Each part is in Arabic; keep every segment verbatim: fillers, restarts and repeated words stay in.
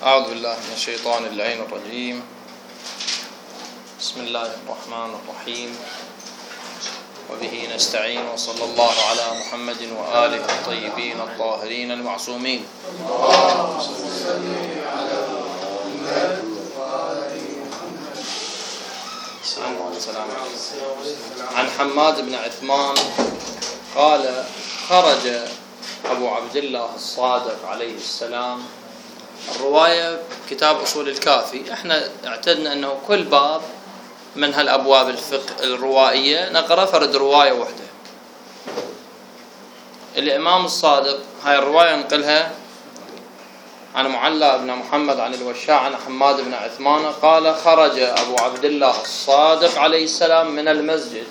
أعوذ بالله من الشيطان اللعين الرجيم. بسم الله الرحمن الرحيم، وبه نستعين، وصلى الله على محمد وآله الطيبين الطاهرين المعصومين. السلام عليكم. عن حماد بن عثمان قال: خرج أبو عبد الله الصادق عليه السلام. الرواية كتاب أصول الكافي. احنا اعتدنا أنه كل باب من هالأبواب الفقه الروائية نقرأ فرد رواية واحدة. الإمام الصادق هاي الرواية نقلها عن معلى بن محمد عن الوشاع عن حماد بن عثمان قال: خرج أبو عبد الله الصادق عليه السلام من المسجد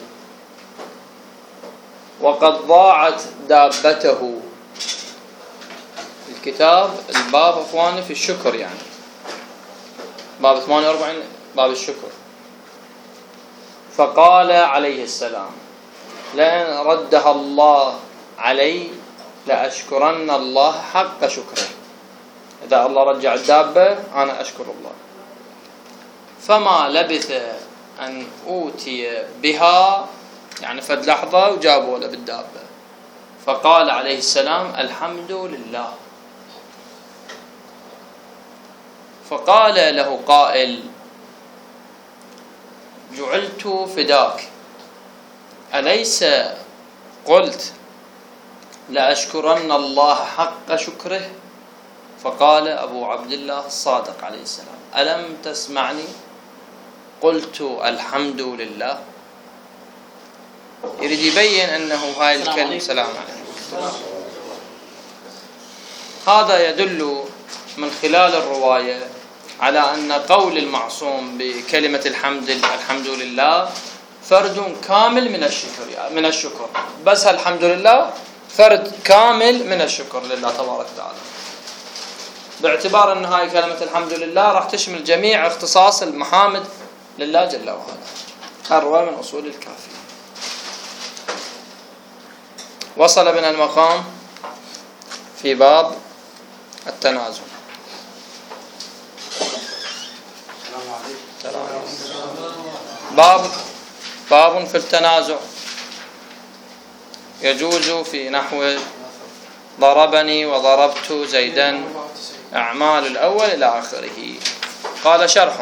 وقد ضاعت دابته. الكتاب الباب اخواني في الشكر، يعني باب ثمانية وأربعين باب الشكر. فقال عليه السلام: لئن ردها الله علي لأشكرن الله حق شكره. إذا الله رجع الدابة أنا أشكر الله. فما لبث أن أوتي بها، يعني فد لحظة وجابوا له بالدابة. فقال عليه السلام: الحمد لله. فقال له قائل: جعلت فداك، أليس قلت لأشكرن الله حق شكره؟ فقال أبو عبد الله الصادق عليه السلام: ألم تسمعني قلت الحمد لله؟ يريد يبين أنه هاي الكلمة. سلام عليكم. هذا يدل من خلال الرواية على أن قول المعصوم بكلمة الحمد الحمد لله فرد كامل من الشكر من الشكر بس الحمد لله فرد كامل من الشكر لله تبارك وتعالى، باعتبار أن هاي كلمة الحمد لله راح تشمل جميع اختصاص المحامد لله جل وعلا. الرواية من أصول الكافي. وصل بنا المقام في باب التنازل. باب باب في التنازع. يجوز في نحو ضربني وضربت زيدا أعمال الأول إلى آخره. قال: شرح: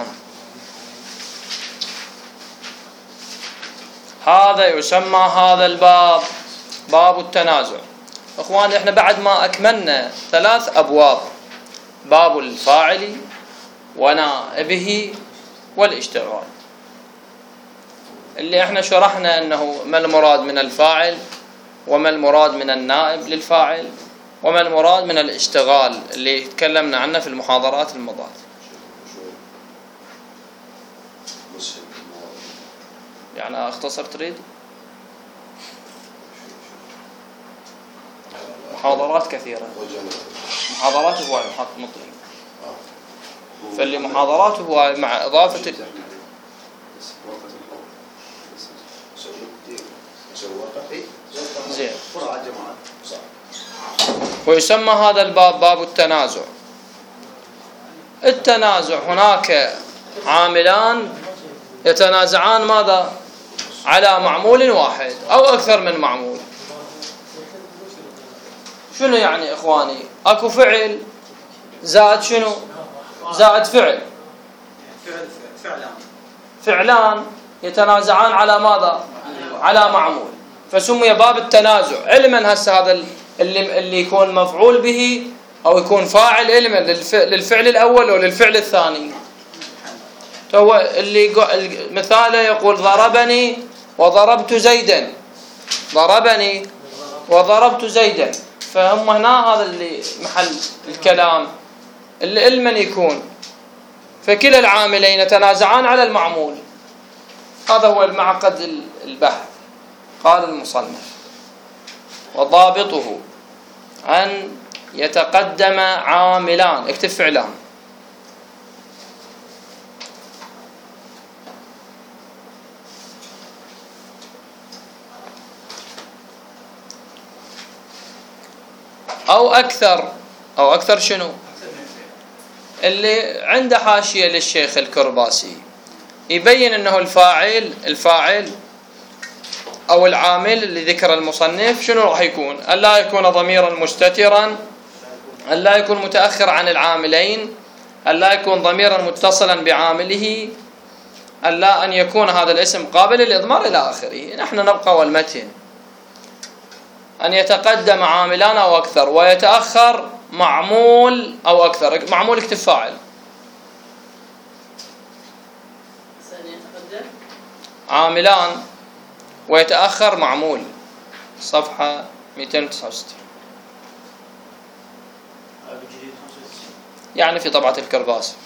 هذا يسمى هذا الباب باب التنازع. اخواني احنا بعد ما اكملنا ثلاث ابواب: باب الفاعل ونائبه والاشتغال، اللي احنا شرحنا انه ما المراد من الفاعل وما المراد من النائب للفاعل وما المراد من الاشتغال اللي تكلمنا عنه في المحاضرات الماضية. يعني اختصر تريد؟ محاضرات كثيرة، محاضرات هواية محط مطلق، فاللي محاضرات هواية مع إضافة زين. ويسمى هذا الباب باب التنازع. التنازع هناك عاملان يتنازعان ماذا؟ على معمول واحد أو أكثر من معمول. شنو يعني إخواني؟ أكو فعل زائد شنو؟ زائد فعل. فعلان يتنازعان على ماذا؟ على معمول، فسمي باب التنازع. علما هسه هذا اللي اللي يكون مفعول به أو يكون فاعل علما للفعل الأول أو للفعل الثاني. هو اللي مثاله يقول: ضربني وضربت زيدا. ضربني وضربت زيدا، فهم هنا هذا اللي محل الكلام اللي علما يكون، فكلا العاملين يتنازعان على المعمول. هذا هو المعقد البحث. قال المصنف: وضابطه أن يتقدم عاملان. اكتب فعلان. أو أكثر أو أكثر شنو؟ اللي عنده حاشية للشيخ الكرباسي يبين أنه الفاعل الفاعل أو العامل اللي ذكر المصنف شنو راح يكون؟ ألا يكون ضميرا مستترا، ألا يكون متأخر عن العاملين، ألا يكون ضميرا متصلا بعامله، ألا أن يكون هذا الاسم قابل للإضمار إلى آخره. نحن نبقى والمتن أن يتقدم عاملان أو أكثر ويتأخر معمول أو أكثر. معمول اكتب فاعل، عاملان ويتأخر معمول، صفحة مئتين وتسعة وستين، يعني في طبعة الكرباس.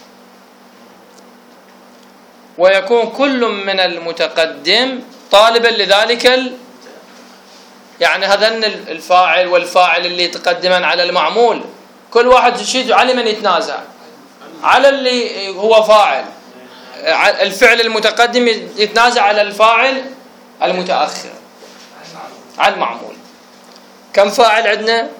ويكون كل من المتقدم طالبا لذلك ال... يعني هذن الفاعل والفاعل اللي يتقدمان على المعمول كل واحد يشيد على من يتنازع على اللي هو فاعل. الفعل المتقدم يتنازع على الفاعل المتأخر على المعمول. كم فاعل عندنا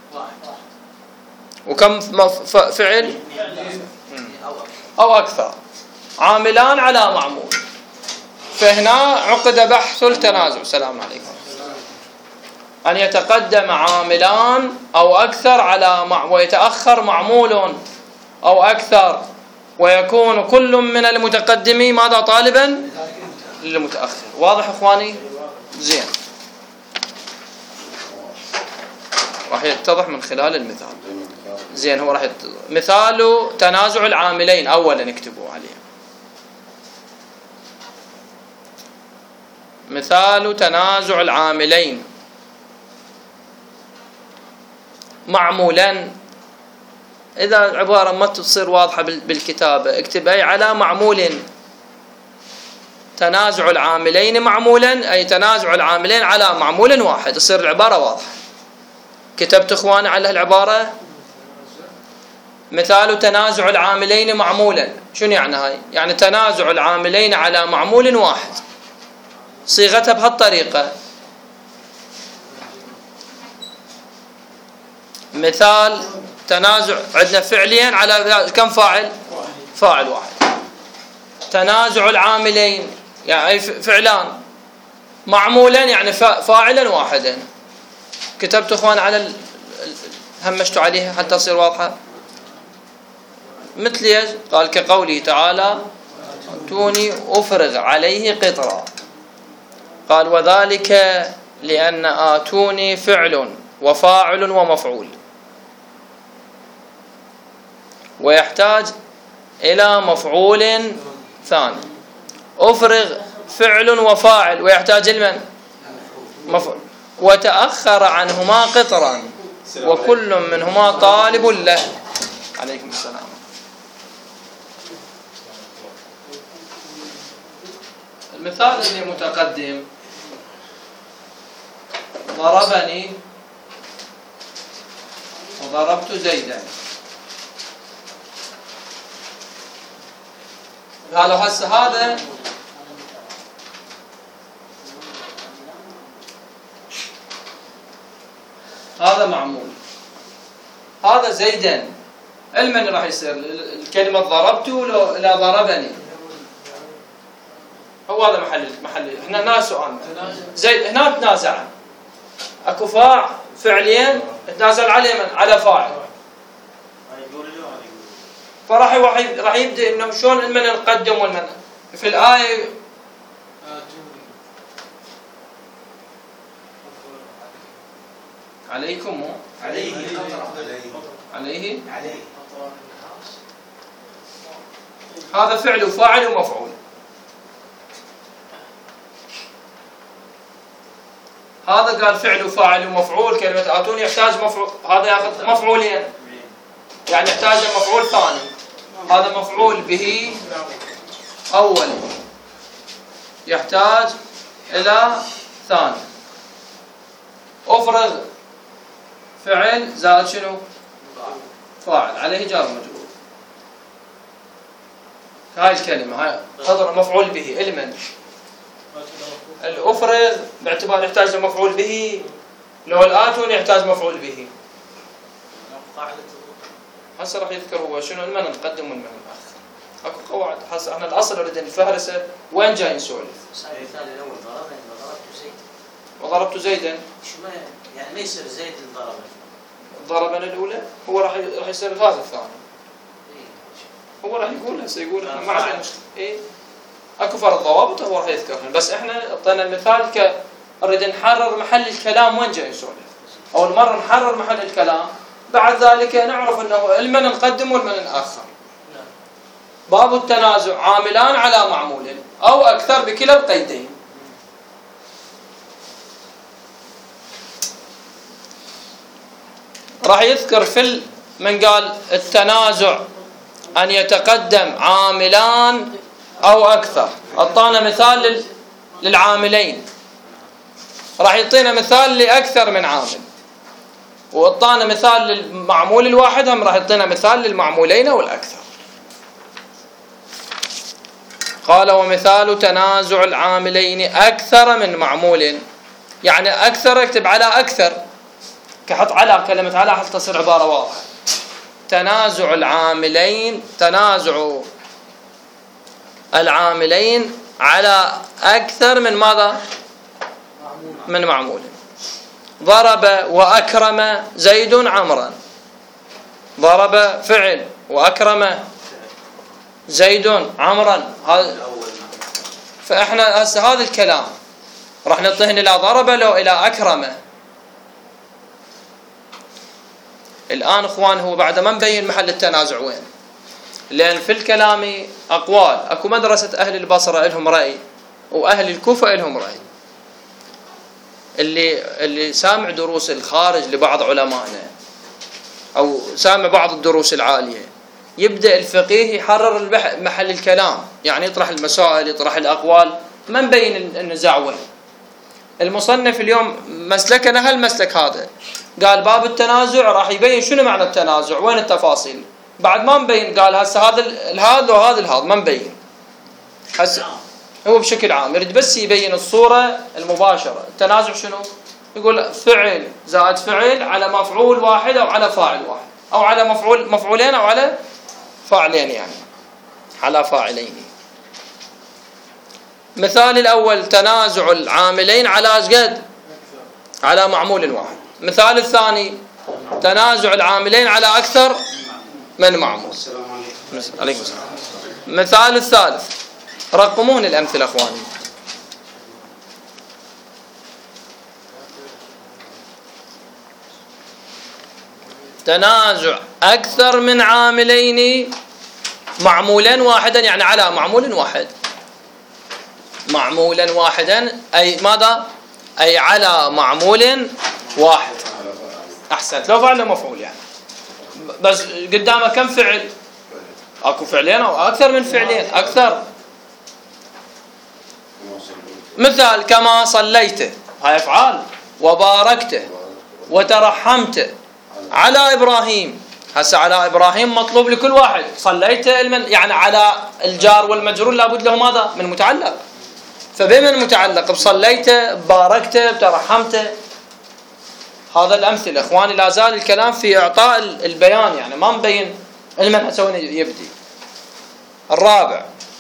وكم فعل أو أكثر؟ عاملان على معمول. فهنا عقد بحث التنازع. السلام عليكم. أن يتقدم عاملان أو أكثر على مع ويتأخر معمول أو أكثر، ويكون كل من المتقدمين ماذا طالبا للمتأخر. واضح إخواني؟ زين، راح يتضح من خلال المثال. زين، هو راح يتضح. مثال تنازع العاملين أولا نكتبوا عليه. مثال تنازع العاملين معمولا. إذا عبارة ما تصير واضحة بالكتابة اكتب أي على معمول. تنازع العاملين معمولا أي تنازع العاملين على معمول واحد، تصير العبارة واضحة. كتبت إخواني على العبارة؟ مثال تنازع العاملين معمولا، شنو يعني هاي؟ يعني تنازع العاملين على معمول واحد، صيغتها بهالطريقة. مثال تنازع عندنا فعليا على كم فاعل؟ فاعل واحد. تنازع العاملين يعني فعلان، معمولا يعني فاعلا واحدا. كتبت اخوان على ال... همشتوا عليها حتى تصير واضحة. مثل ايش؟ قال كقوله تعالى اتوني افرغ عليه قطرا. قال وذلك لأن آتوني فعل وفاعل ومفعول، ويحتاج إلى مفعول ثاني. أفرغ فعل وفاعل ويحتاج المن مفعول، وتأخر عنهما قطرا وكل منهما طالب له. عليكم السلام. المثال اللي متقدم ضربني وضربت زيدا. قالوا هسه هذا هذا معمول، هذا زيدا. المن راح يصير الكلمة ضربته لا ضربني. هو هذا محل محل هنا ناس سؤال. زيد هنا تنازع، اكو فاع فعليا تنازل عليه من على فاعل، فراح راح يبدا انه شلون المن نقدم والمن في الايه. عليكم مو عليه عليه عليه هذا فعل وفاعل ومفعول. هذا قال فعل وفاعل ومفعول. كلمة آتوني يحتاج مفعول، هذا ياخذ مفعولين يعني يحتاج مفعول ثاني. هذا مفعول به أول يحتاج إلى ثاني. أفرغ فعل زائد شنو؟ فاعل عليه جار مجرور. هاي الكلمة هاي تضرب مفعول به. المن الأفرغ باعتبار يحتاج مفعول به، لو الآتون يحتاج مفعول به. هسه راح يذكر هو شنو المن نقدم والمن نأخر. اكو قواعد. هسه احنا الاصل نريد الفهرسه وين جاي نسولف؟ المثال الاول ضربني وضربت زيد. وضربت زيدا. شو يعني ما يصير زيد ضربني. ضربنا الاولى هو راح راح يصير هذا الثاني. هو راح يقول هسه يقول احنا ما عندنا مشكله. اي اكو فرق ضوابط هو راح يذكرها، بس احنا اعطينا المثال ك نريد نحرر محل الكلام وين جاي يسولف. اول مره نحرر محل الكلام، بعد ذلك نعرف انه المن نقدم والمن نأخر. باب التنازع عاملان على معمول او اكثر بكلا القيدين. راح يذكر في من قال التنازع ان يتقدم عاملان او اكثر. اعطانا مثال للعاملين، راح يعطينا مثال لاكثر من عامل، واعطانا مثال للمعمول الواحد، هم راح يعطينا مثال للمعمولين والاكثر. قال ومثال تنازع العاملين اكثر من معمول، يعني اكثر اكتب على اكثر، كحط على كلمه على حتى تصير عباره واضحه. تنازع العاملين تنازع العاملين على اكثر من ماذا؟ من معمول. ضرب واكرم زيد عمرا. ضرب فعل واكرم زيد عمرا. هذا فاحنا هسه هذا الكلام راح نطهن الى ضرب لو الى اكرم. الان اخوان هو بعد ما نبين محل التنازع وين، لان في الكلام اقوال. اكو مدرسه اهل البصره لهم راي، واهل الكوفه لهم راي. اللي اللي سامع دروس الخارج لبعض علمائنا او سامع بعض الدروس العاليه، يبدا الفقيه يحرر محل الكلام، يعني يطرح المسائل، يطرح الاقوال، ما نبين النزاع وين. المصنف اليوم مسلكنا هالمسلك هذا، قال باب التنازع راح يبين شنو معنى التنازع، وين التفاصيل. بعد ما نبين قال هسه هذا الهذا وهذا الهذا، ما نبين. هسه هو بشكل عام يريد بس يبين الصورة المباشرة. التنازع شنو؟ يقول فعل زائد فعل على مفعول واحد أو على فاعل واحد، أو على مفعول مفعولين أو على فاعلين، يعني على فاعلين. مثال الأول تنازع العاملين على أشقد على معمول واحد. مثال الثاني تنازع العاملين على أكثر من معمول. عليكم السلام. مثال الثالث، رقمون الأمثلة أخواني. تنازع أكثر من عاملين معمولا واحدا، يعني على معمول واحد. معمولا واحدا أي ماذا؟ أي على معمول واحد. أحسنت. لو فعل مفعول يعني، بس قدامه كم فعل؟ أكو فعلين أو أكثر من فعلين، أكثر. مثال كما صليت، هاي أفعال. وباركت وترحمت على إبراهيم. هسه على إبراهيم مطلوب لكل واحد. صليت يعني على الجار والمجرور لابد له ماذا؟ من متعلق. فبمن متعلق؟ بصليت، باركت، بترحمت. هذا الأمثلة إخواني. لا زال الكلام في إعطاء البيان، يعني ما مبين المن هسه وين يبدي. الرابع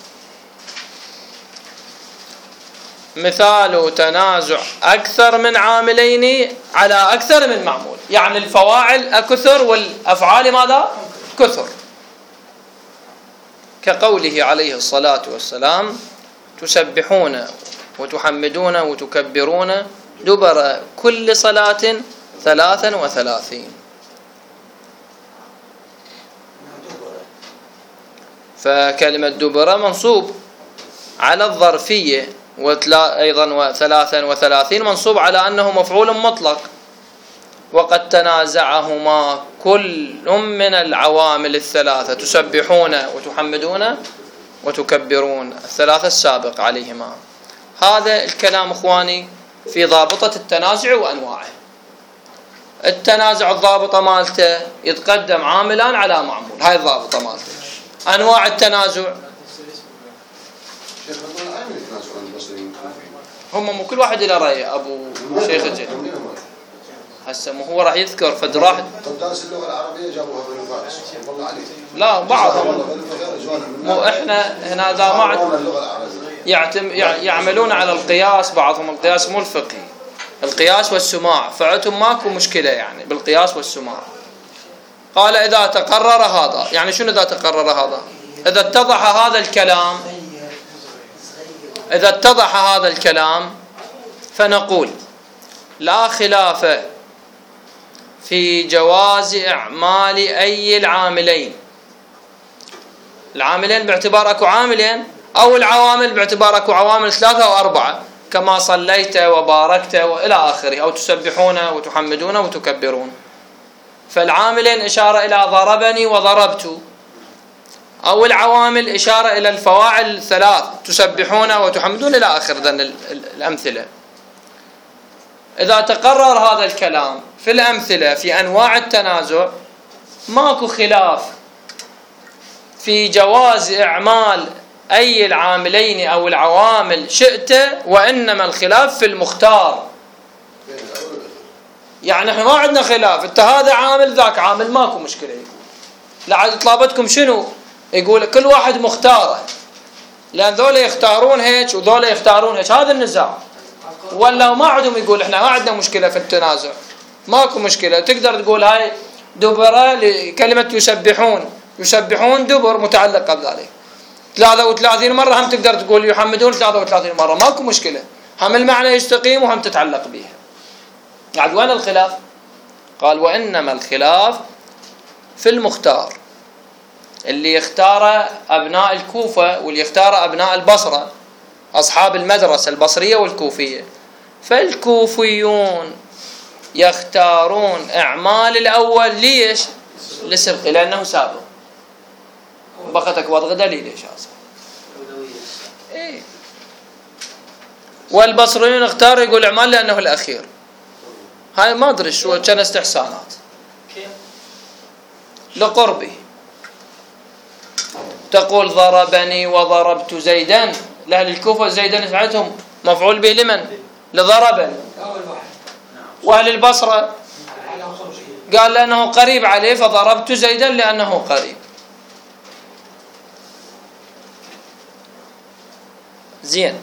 مثال تنازع أكثر من عاملين على أكثر من معمول، يعني الفواعل كثر والأفعال ماذا؟ كثر. كقوله عليه الصلاة والسلام تسبحون وتحمدون وتكبرون دبر كل صلاة ثلاثا وثلاثين. فكلمة دبر منصوب على الظرفية، أيضا وثلاثا وثلاثين منصوب على أنه مفعول مطلق. وقد تنازعهما كل من العوامل الثلاثة، تسبحون وتحمدون وتكبرون، الثلاثة السابق عليهما. هذا الكلام إخواني في ضابطة التنازع وأنواعه. التنازع الضابطة مالته يتقدم عاملان على معمول، هاي الضابطة مالته. أنواع التنازع هم مو كل واحد له رأي. أبو شيخ الجن هسه مو هو راح يذكر فد راح قداس اللغة العربية جابوها من فارس والله عليك. لا بعضهم مو احنا هنا اذا ما يعتم يعملون على القياس، بعضهم القياس مو الفقهي، القياس والسماع، فعتم ماكو مشكلة يعني بالقياس والسماع. قال إذا تقرر هذا، يعني شنو إذا تقرر هذا؟ إذا اتضح هذا الكلام إذا اتضح هذا الكلام فنقول لا خلاف في جواز إعمال أي العاملين، العاملين باعتبار أكو عاملين، أو العوامل باعتبار أكو عوامل ثلاثة أو أربعة، كما صليت وباركت وإلى آخره، أو تسبحون وتحمدون وتكبرون. فالعاملين إشارة إلى ضربني وضربت، أو العوامل إشارة إلى الفواعل الثلاث تسبحون وتحمدون إلى آخر ذن الأمثلة. إذا تقرر هذا الكلام في الأمثلة في أنواع التنازع ماكو خلاف في جواز إعمال أي العاملين أو العوامل شئت، وإنما الخلاف في المختار. يعني احنا ما عندنا خلاف، انت هذا عامل ذاك عامل ماكو مشكلة. يقول لعد طلبتكم شنو؟ يقول كل واحد مختاره، لأن ذولا يختارون هيك وذولا يختارون هيك، هذا النزاع. ولا ما عندهم يقول احنا ما عندنا مشكلة في التنازع، ماكو مشكلة. تقدر تقول هاي دبرة لكلمة يسبحون، يسبحون دبر متعلقة بذلك. ثلاثة وثلاثين مرة هم تقدر تقول يحمدون ثلاثة وثلاثين مرة، ماكو مشكلة، هم المعنى يستقيم وهم تتعلق بها. يعني وين الخلاف؟ قال وإنما الخلاف في المختار، اللي يختار أبناء الكوفة واللي يختار أبناء البصرة، أصحاب المدرسة البصرية والكوفية. فالكوفيون يختارون إعمال الأول، ليش؟ لسبق، لأنه سابق. بختك وضغ دليل ليش هذا؟ إيه. والبصريون اختاروا يقول إعمال لأنه الأخير. هاي ما أدري شو كان استحسانات لقربه. تقول ضربني وضربت زيدا، لأهل الكوفة زيدا سمعتهم مفعول به لمن؟ لضربني. وأهل البصرة قال لأنه قريب عليه فضربت زيدا لأنه قريب. زين.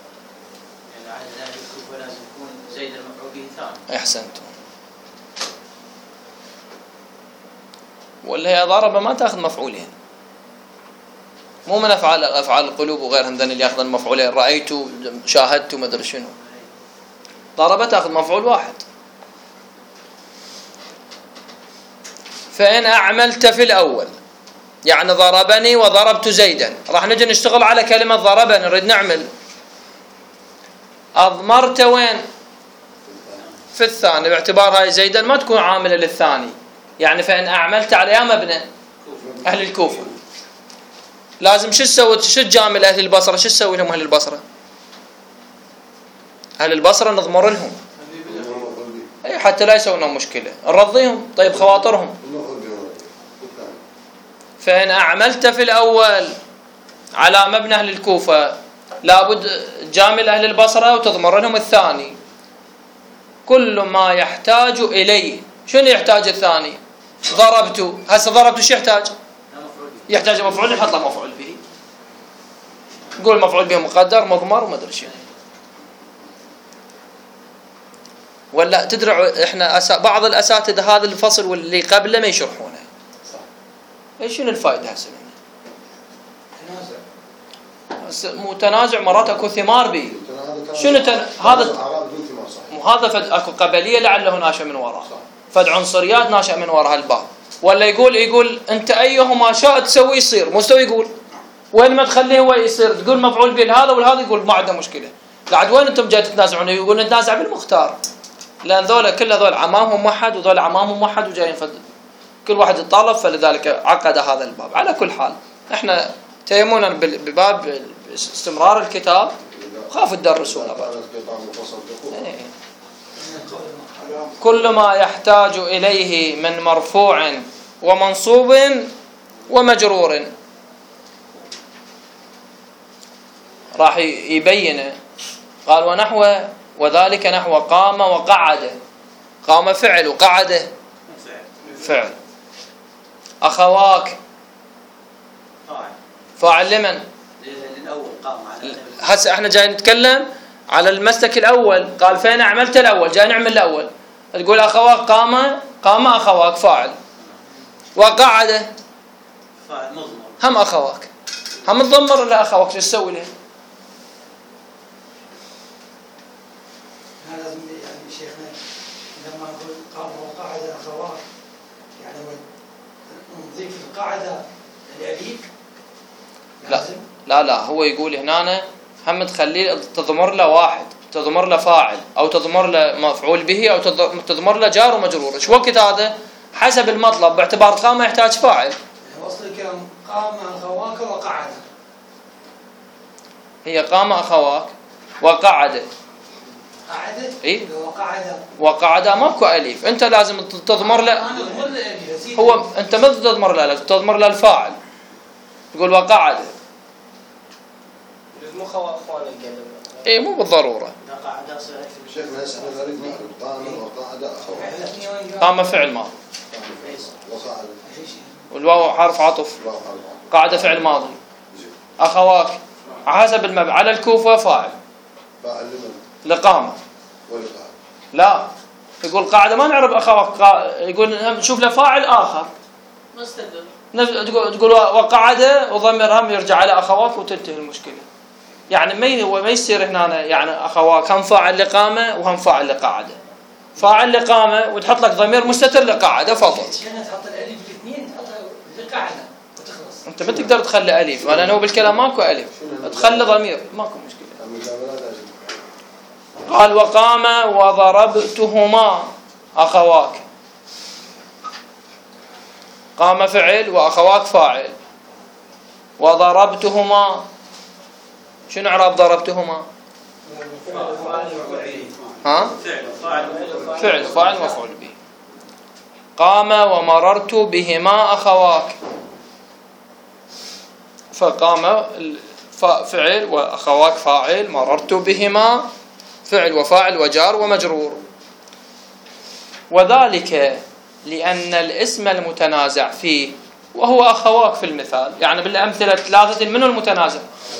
احسنتم. ولا هي ضربه ما تاخذ مفعولين، مو من افعال افعال القلوب وغيرهم ذن اللي ياخذون مفعولين، رايت شاهدت ما ادري شنو. ضربه تاخذ مفعول واحد. فان اعملت في الاول يعني ضربني وضربت زيدا، راح نجي نشتغل على كلمه ضربني، نريد نعمل. اضمرت وين؟ في الثاني، باعتبار هاي زيدا ما تكون عامله للثاني. يعني فإن أعملت عليها مبنى أهل الكوفة، لازم شو تسوي؟ شو تجامل أهل البصرة؟ شو تسوي لهم أهل البصرة؟ أهل البصرة نضمر لهم أي حتى لا يسوون لهم مشكلة، نرضيهم طيب خواطرهم. فإن أعملت في الأول على مبنى أهل الكوفة لابد تجامل أهل البصرة وتضمر لهم الثاني. كل ما يحتاج إليه. شنو يحتاج الثاني؟ ضربته. هسه ضربته شو يحتاج؟ يحتاج مفعول، نحط له مفعول به. نقول مفعول به مقدر مضمر وما ادري شنو. ولا تدري احنا أسا... بعض الاساتذه هذا الفصل واللي قبله ما يشرحونه. صح. ايش شنو الفائده هسه منه؟ تنازع. مو تنازع، مرات اكو ثمار به. شنو تن... هذا مو هذا فد... اكو قبليه لعله ناشئ من وراء. فد عنصريات ناشئ من وراء هالباب. ولا يقول يقول انت ايهما شاء تسوي يصير، مو تسوي يقول وين ما تخليه هو يصير، تقول مفعول به هذا والهذا يقول ما عنده مشكله. قاعد وين انتم جاي تتنازعون؟ يقول نتنازع بالمختار، لان ذولا كل هذول عمامهم موحد وذول عمامهم موحد وجايين فد كل واحد يطالب، فلذلك عقد هذا الباب. على كل حال احنا تيمونا بباب استمرار الكتاب، خافوا تدرسونا بعد. كل ما يحتاج إليه من مرفوع ومنصوب ومجرور. راح يبين. قال ونحو وذلك نحو قام وقعد. قام فعل وقعد فعل. فعل. أخواك فاعل. فاعل لمن؟ للأول قام على هسه احنا جاي نتكلم على المسلك الأول. قال فين عملت الأول، جاي نعمل الأول. تقول أخواك قام قام أخواك فاعل، وقعد فاعل مضمر. هم أخواك، هم تضمر ولا أخواك شو تسوي له؟ لازم يعني شيخنا لما نقول قام وقعد أخواك يعني نضيف القاعدة الأليف. لا لا لا هو يقول هنا هم تخليه تضمر له واحد، تضمر له فاعل أو تضمر له مفعول به أو تضمر له جار ومجرور. شو وقت هذا؟ حسب المطلب، باعتبار قام يحتاج فاعل. وصل الكلام قام أخواك وقعد. هي قام أخواك وقعد. قعد؟ إيه؟ وقعد. وقعد ماكو أليف، أنت لازم تضمر له. أنا أضمر له أليف. هو أنت ما تضمر له، تضمر له الفاعل. تقول وقعد. مو اخوان القلب. إيه مو بالضرورة. إذا قعد صار شيخنا هسه احنا نريد نعرف قام وقعد أخواك. قام فعل ماضي وقعد والواو حرف عطف. الله أعلم. قاعدة فعل ماضي. أخواك حسب المبنى على الكوفة فاعل فاعل لمن؟ لقامة. ولقعد. لا يقول قاعدة ما نعرف أخواك قا... يقول نشوف له فاعل آخر. مستقر. نف- تقول تقول وقعد وضمير هم يرجع على أخواك وتنتهي المشكلة. يعني ما هو ما يصير هنا يعني أخواك هم فاعل لقامة وهم فاعل لقاعدة. فاعل لقامة وتحط لك ضمير مستتر لقاعدة فقط. شيخنا تحط الأليف الاثنين تحطها لقاعدة وتخلص. أنت ما تقدر تخلي أليف، لأن هو بالكلام ماكو أليف. تخلي ضمير ماكو مشكلة. المجاملات أجل. قال وقام وضربتهما أخواك. قام فعل وأخواك فاعل. وضربتهما شنو إعراب ضربتهما؟ ها؟ فعل فاعل فعل فاعل مفعول به. قام ومررت بهما أخواك. فقام فعل وأخواك فاعل، مررت بهما فعل وفاعل وجار ومجرور. وذلك لأن الاسم المتنازع فيه وهو أخواك في المثال، يعني بالأمثلة ثلاثة منه المتنازع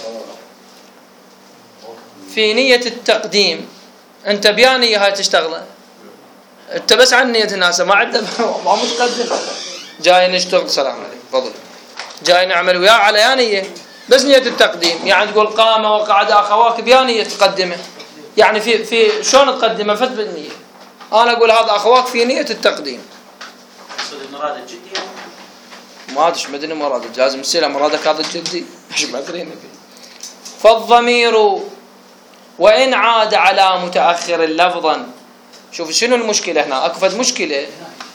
في نية التقديم. أنت بيا نية هاي تشتغله، أنت بس عن نية الناس ما عندنا ما متقدم. جاي نشتغل سلام عليكم فضل، جاي نعمل وياه على يا نية بس نية التقديم. يعني تقول قام وقعد أخواك بيا نية تقدمه، يعني في في شلون تقدمه فت بالنية. أنا أقول هذا أخواك في نية التقديم. يقصد المراد الجدي. ما أدري مدري مراد، لازم يصير مرادك هذا الجدي مش مدري نبي. فالضمير وإن عاد على متأخر لفظا. شوف شنو المشكلة هنا، أكفت مشكلة.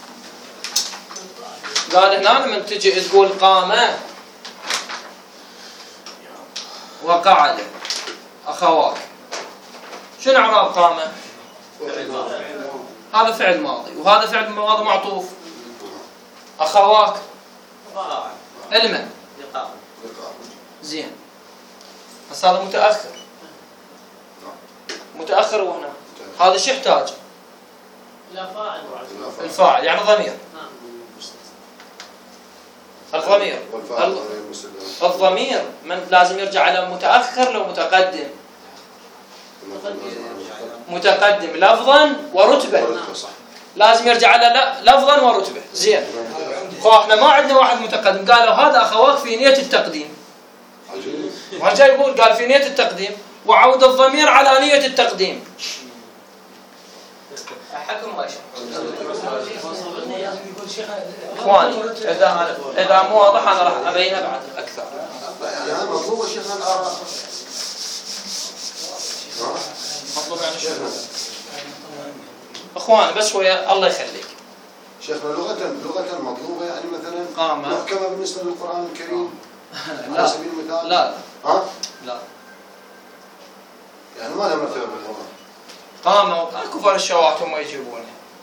قال هنا لما تجي تقول قام وقعد أخواك، شنو إعراب قام؟ هذا فعل ماضي وهذا فعل ماضي معطوف. أخواك علما زين، بس هذا متأخر متأخر وهنا هذا شو يحتاج؟ لا فاعل. الفاعل يعني ضمير. الضمير الضمير من لازم يرجع على متأخر لو متقدم. متقدم لفظا ورتبة، لازم يرجع على لفظا ورتبة. زين، فاحنا ما عندنا واحد متقدم، قالوا هذا أخواك في نية التقديم. ورجع يقول قال في نية التقديم وعود الضمير على نية التقديم. حكم ما يشرح. اخواني اذا اذا مو واضح انا راح ابينه بعد اكثر. يعني مطلوب شيخنا الآراء. مطلوب يعني شو؟ اخواني بس شويه الله يخليك. شيخنا لغة لغة مطلوبة يعني مثلا قام محكمة بالنسبة للقرآن الكريم لا. على سبيل المثال. لا ها؟ لا يعني ما لها مرتبة بالقرآن. قاموا اكو فرق الشواهد هم يجيبونها.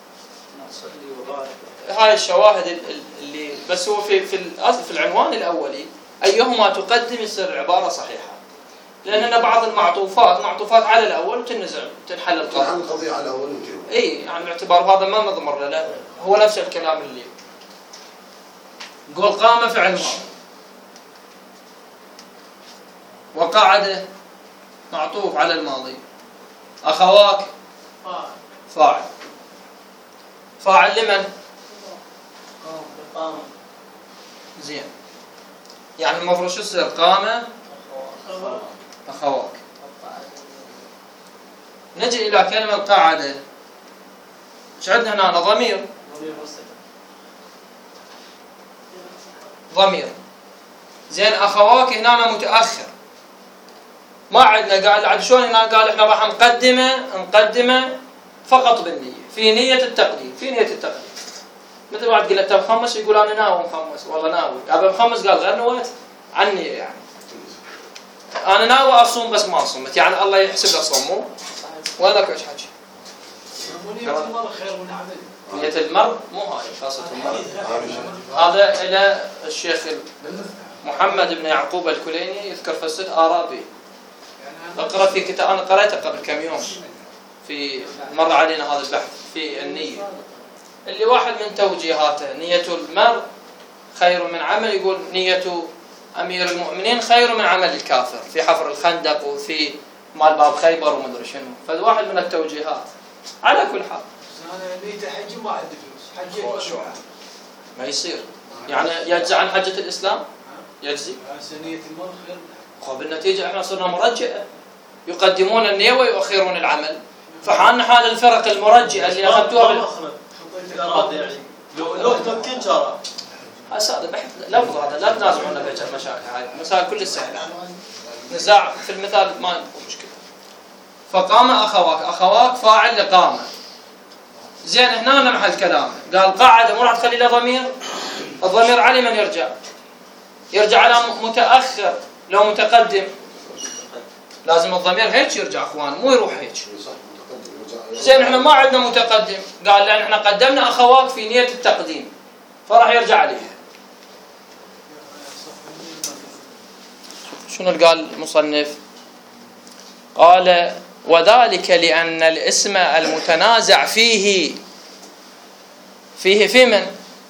هاي الشواهد اللي بس هو في في في العنوان الاولي ايهما تقدم يصير عباره صحيحه. لان هنا بعض المعطوفات معطوفات على الاول وتنزل تنحل القضيه. تنحل القضيه على الاول وجهه. اي يعني باعتبار هذا ما نضمر له، لا هو نفس الكلام اللي قول قام فعل ماضي وقعد معطوف على الماضي، اخواك فاعل فاعل. فاعل لمن؟ قام زين، يعني المفروض شو يصير؟ قام أخوات اخواك. نجي الى كلمه قعد، ايش عندنا هنا؟ ضمير ضمير زين. اخواك هنا متاخر، ما عندنا قال عاد شلون هنا قال احنا راح نقدمه نقدمه فقط بالنيه، في نيه التقديم، في نيه التقديم. مثل واحد قال له مخمس يقول انا ناوي مخمس، والله ناوي، ابى مخمس قال غير نويت عني يعني. انا ناوي اصوم بس ما صمت، يعني الله يحسب له صوم مو؟ ولا ايش حكي؟ ونية المرء خير من عمله. نية المرء مو هاي خاصة المرء. هذا إلى الشيخ محمد بن يعقوب الكليني يذكر في الست آراء به. اقرأ في كتاب أنا قرأته قبل كم يوم، في مر علينا هذا البحث في النية، اللي واحد من توجيهاته نية المرء خير من عمل، يقول نية أمير المؤمنين خير من عمل الكافر في حفر الخندق وفي مال باب خيبر ومدري شنو. فواحد من التوجيهات. على كل حال انا نيته حج ما عندي فلوس، حجيت ما يصير، يعني يجزي عن حجة الإسلام؟ يجزي؟ نية المرء خير. خب بالنتيجة احنا صرنا مرجئة، يقدمون النية ويؤخرون العمل. فحالنا حال الفرق المرجئة اللي أخذتوها بال... لو لو تمكن ترى هذا بحث لفظ، هذا لا تنازعونا بهذه المشاكل، هاي مسائل كل السهلة، نزاع في المثال ما يكون مشكلة. فقام أخواك، أخواك فاعل لقامة. زين هنا محل كلامه، قال قاعد مو راح تخلي له ضمير، الضمير على من يرجع؟ يرجع على متأخر، لو متقدم لازم الضمير هيك يرجع اخوان، مو يروح هيك. زين احنا ما عندنا متقدم، قال لان احنا قدمنا اخواك في نية التقديم فراح يرجع عليها. شنو اللي قال المصنف؟ قال وذلك لأن الاسم المتنازع فيه فيه في من؟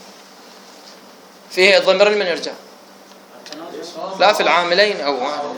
فيه الضمير لمن يرجع؟ لا في العاملين أو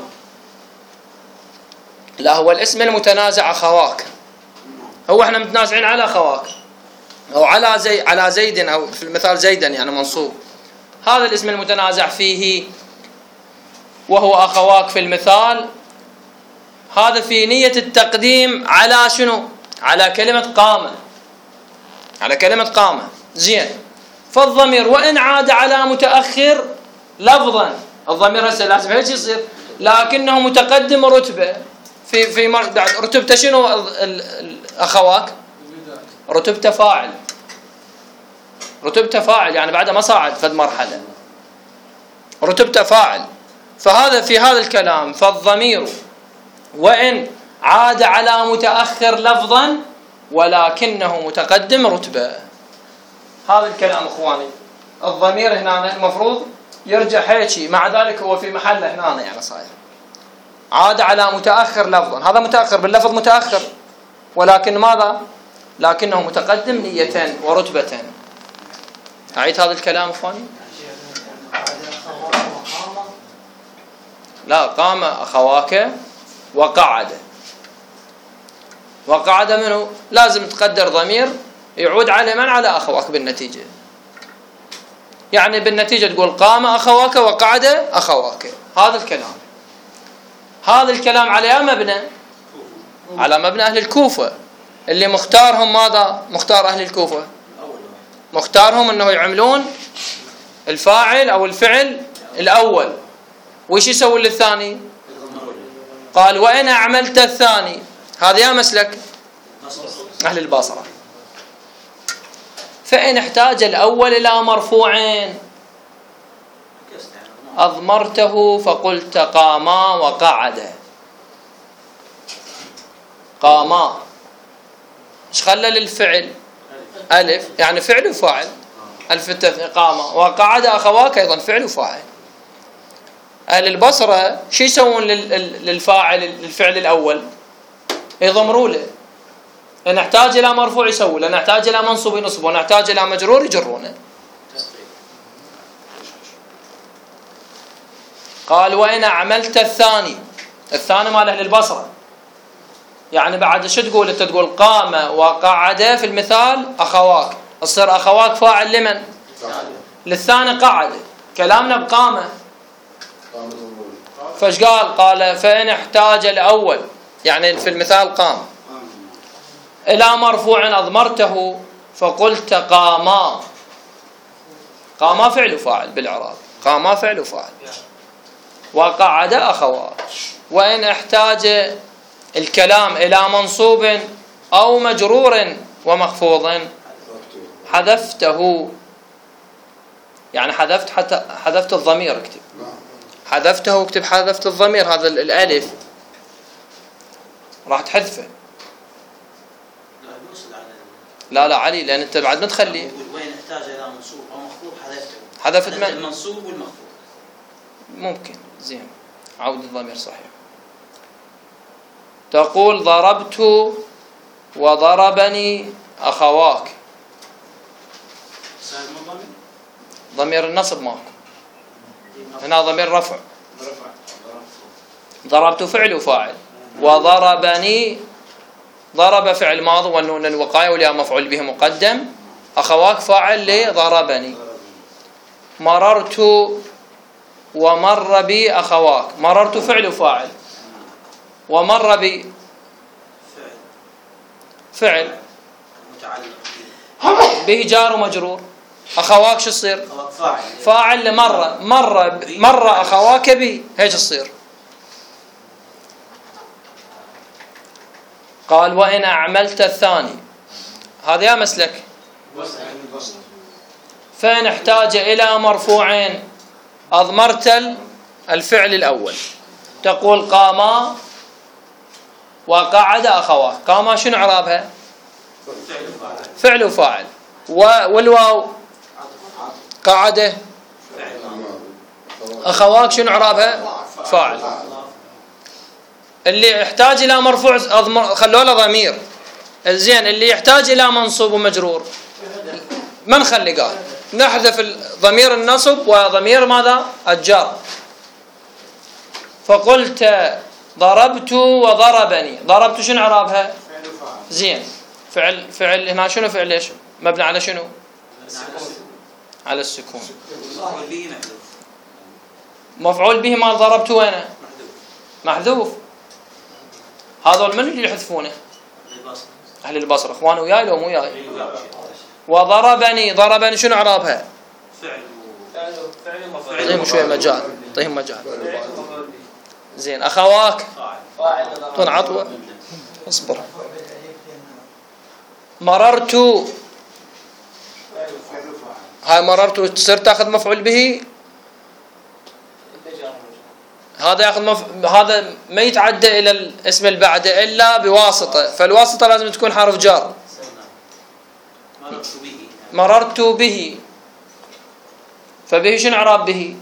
لا، هو الاسم المتنازع أخواك، هو احنا متنازعين على أخواك أو على زي على زيد، أو في المثال زيدا يعني منصوب، هذا الاسم المتنازع فيه وهو أخواك في المثال، هذا في نية التقديم على شنو؟ على كلمة قامة، على كلمة قامة. زين، فالضمير وإن عاد على متأخر لفظا، الضمير هسه لازم هيك يصير، لكنه متقدم رتبة في في رتبته شنو؟ الأخواك رتبته فاعل، رتبته فاعل يعني بعد ما صعد في المرحلة رتبته فاعل. فهذا في هذا الكلام فالضمير وإن عاد على متأخر لفظا ولكنه متقدم رتبة. هذا الكلام اخواني، الضمير هنا المفروض يرجع هيك، مع ذلك هو في محله هنا يعني صاير عاد على متأخر لفظا، هذا متأخر باللفظ متأخر، ولكن ماذا؟ لكنه متقدم نية ورتبة. أعيد هذا الكلام اخواني. لا، قام أخواك وقعد، وقعد منه لازم تقدر ضمير يعود على من؟ على أخواك بالنتيجة، يعني بالنتيجة تقول قام أخواك وقعد أخواك. هذا الكلام هذا الكلام على مبنى على مبنى أهل الكوفة، اللي مختارهم ماذا؟ مختار أهل الكوفة مختارهم أنه يعملون الفاعل أو الفعل الأول، وش يسوي للثاني؟ قال وإن أعملت الثاني، هذا يا مسلك أهل البصرة. فإن احتاج الأول إلى مرفوعين أضمرته فقلت قاما وقعد. قاما ايش خلى للفعل؟ ألف، يعني فعل وفاعل، ألف التثنية قاما، وقعد أخواك أيضا فعل وفاعل. أهل البصرة شو يسوون للفاعل للفعل الأول؟ يضمروا له. نحتاج إلى مرفوع يسوون له، نحتاج إلى منصوب ينصبون، نحتاج إلى مجرور يجرونه. قال وإن عملت الثاني، الثاني مال أهل البصرة، يعني بعد شو تقول أنت؟ تقول قام وقعد في المثال أخواك، تصير أخواك فاعل لمن؟ للثاني قعد، كلامنا بقامة. فايش قال؟ قال فإن احتاج الأول، يعني في المثال قام، إلى مرفوع أضمرته فقلت قاما. قاما فعل فاعل بالإعراب، قاما فعل فاعل، وقعد أخواك. وإن احتاج الكلام إلى منصوب أو مجرور ومخفوض حذفته، يعني حذفت حتى حذفت الضمير، اكتب حذفته، اكتب حذفت الضمير، هذا الألف راح تحذفه. لا لا علي، لأن أنت بعد ما تخليه. وين احتاج إلى منصوب أو مخفوض حذفته. حذفت من المنصوب والمخفوض. ممكن زين، عود الضمير صحيح. تقول ضربت وضربني أخواك. ضمير النصب ماكو هنا، ضمير رفع. ضربت فعل وفاعل، وضربني ضرب فعل ماضي والنون الوقاية ولها مفعول به مقدم، أخواك فاعل لضربني. مررت ومر بي أخواك، مررت فعل وفاعل، ومر بي فعل به جار ومجرور. أخواك شو تصير؟ فاعل لمرة، مر مر أخواك بي، هيك تصير. قال وإن أعملت الثاني، هذا يا مسلك. فإن احتاج إلى مرفوعين أضمرت الفعل الأول، تقول قاما وقعد أخواك. قاما شنو إعرابها؟ فعل وفاعل، والواو قعده. أخواك شنو إعرابها؟ فاعل. اللي يحتاج إلى مرفوع خلوا له ضمير، زين. اللي يحتاج إلى منصوب ومجرور ما نخلي، قال نحذف ضمير النصب وضمير ماذا؟ الجار. فقلت ضربت وضربني، ضربت شنو إعرابها؟ زين. فعل فعل هنا شنو؟ فعل ايش؟ مبني على شنو؟ على السكون. مفعول به مال ضربت وين؟ محذوف. هذول من اللي يحذفونه؟ أهل البصرة. إخوان وياي لو مو وياي؟ وضربني، ضربني شنو إعرابها؟ فعل فعل مفعول. طيهم شوية مجال، طيهم مجال. زين. أخواك طن عطوة، اصبر. مررت، هاي مررت تصير تاخذ مفعول به، هذا ياخذ مف... هذا ما يتعدى الى الاسم اللي بعده الا بواسطه، فالواسطه لازم تكون حرف جار. مررت به، مررت به، فبه شنو اعراب به؟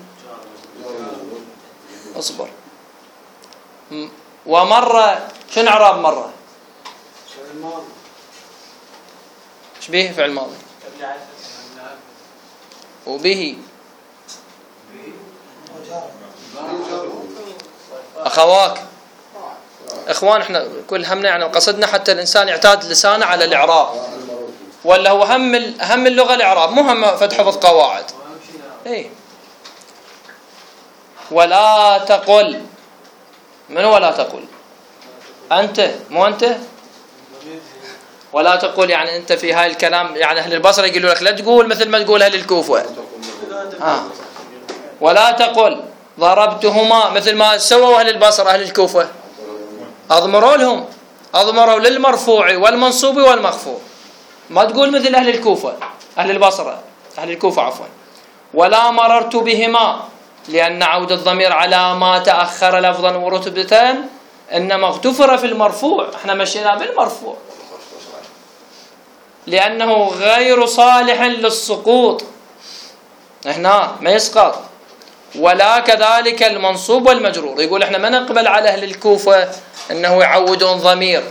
اصبر. ومر شنو اعراب مره؟ ايش به؟ فعل ماضي. وبه أخواك. إخوان إحنا كل همنا يعني قصدنا حتى الإنسان يعتاد لسانه على الإعراب، ولا هو هم هم اللغة الإعراب، مو هم فتحفظ قواعد. إيه. ولا تقل، من ولا تقل؟ أنت، مو أنت؟ ولا تقول يعني أنت في هاي الكلام، يعني أهل البصرة يقولوا لك لا تقول مثل ما تقول أهل الكوفة. آه. ولا تقل ضربتهما، مثل ما سووا أهل البصرة أهل الكوفة، أضمروا لهم، أضمروا للمرفوع والمنصوب والمخفوض. ما تقول مثل أهل الكوفة، أهل البصرة، أهل الكوفة عفوا. ولا مررت بهما، لأن عود الضمير على ما تأخر لفظا ورتبة إنما اغتفر في المرفوع، احنا مشينا بالمرفوع لأنه غير صالح للسقوط، هنا ما يسقط. ولا كذلك المنصوب والمجرور. يقول احنا ما نقبل على أهل الكوفة أنه يعودون ضمير.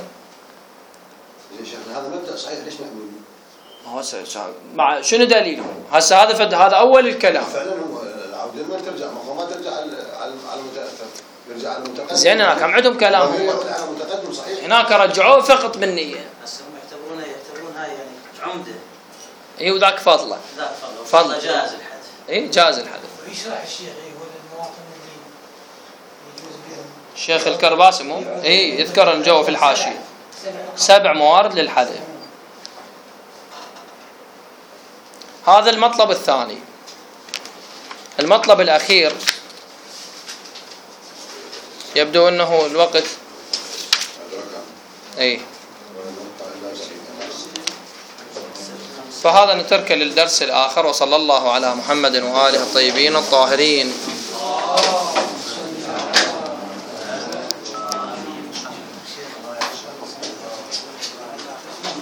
هذا مبدأ صحيح، ليش نعمل؟ ما هو مع شنو دليله؟ هسه هذا فد هذا أول الكلام. فعلا هو العودة ما ترجع، ما ترجع على على المتأخر، يرجع على المتقدم. زين هناك هم عندهم كلام هم. على المتقدم صحيح. هناك رجعوه فقط بالنية. هسه هم يعتبرونها يعتبرون هاي يعني عمدة. اي وذاك فضله. ذاك فضله. فضله جاز الحذف. اي جاز الحذف. ويشرح الشيخ اي هو المواطن اللي يجوز بهم. الشيخ الكرباسي مو؟ اي يذكر ان جوا في الحاشية سبع موارد للحذف. هذا المطلب الثاني. المطلب الأخير يبدو أنه الوقت أي فهذا نتركه للدرس الآخر. وصلى الله على محمد وآله الطيبين الطاهرين.